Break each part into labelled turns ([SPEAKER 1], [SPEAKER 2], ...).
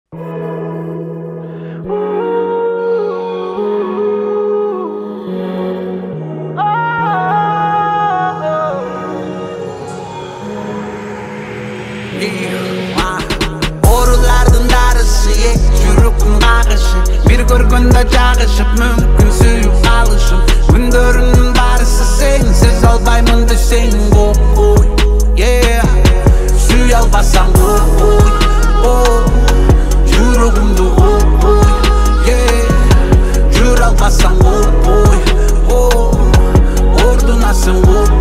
[SPEAKER 1] Orulardan darısı Жүрүктүн кагышы Бир көргөндө жагышып мүмкүн сүйүп калышым Күндөрүмдүн барысы сенсиз албаймын десең ой сүйө албасаң ой жүрөгүмдү жүрө албасаң ой ордунасың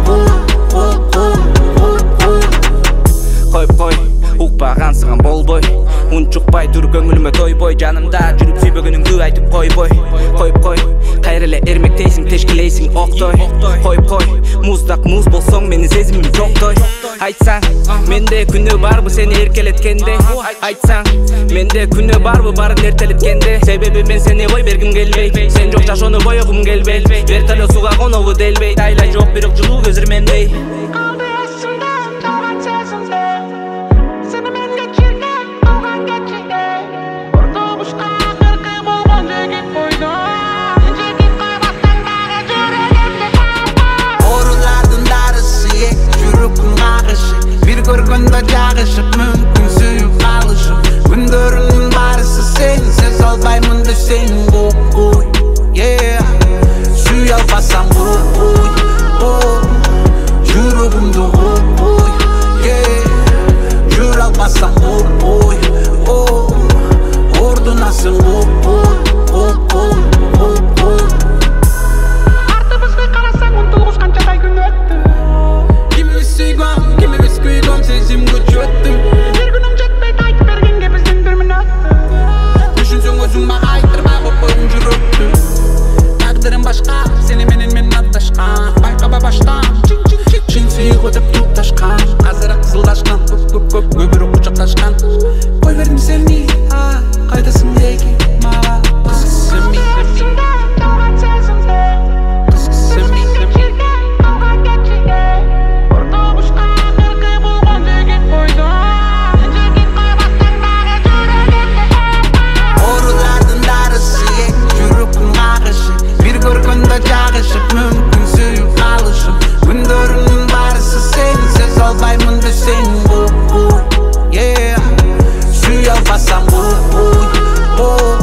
[SPEAKER 2] Кой укпагансыган болбой унчукпай тур көңүлүмө тойбой жанымда жүрүп сүйбөгөнүңдү айтып койбой коюп кой кайра эле эрмектейсиң тешкилейсиң октой коюп кой муздак муз болсоң менин сезимим жоктой айтсаң менде күнөө барбы сени эркелеткенде айтсаң менде күнөө барбы баарын эртелеткенде себеби мен сени кой бергим келбейт сен жок жашоону бойогум келбейт вертолет сууга конобу делбейт айла жок бирок жылуу көзүр мендей
[SPEAKER 1] Бир көргөндө жагышып мүмкүн сүйүп калышым Күндөрүмдүн барысы сенсиз албаймын десең ой сүйө албасаң ой жүрөгүмдү жүрө албасаң ой ордунасың артыбызга карасаң умтулгуч канчадай күн өттү Кимди сүйгөм, кимди биз күйгөм, сезимге жөттүм Бир күнүм жетпейт айтып бергенге биздин бир мүнөттү Түшүнсөң өзүң мага айтырбай коюп койдуң жүрөктү Тагдырым башка, сени менен мен атташкан Байкаба баштан, чын сүйгө деп тупташкан Азыраак кызылдашкан, көбүрөөк кучакташкан Кой бердим сени, кайдасың деги мага Көргөндө жагышып мүмкүн сүйүп калышым Күндөрүмдүн барысы сенсиз албаймын десең ой сүйө албасаң ой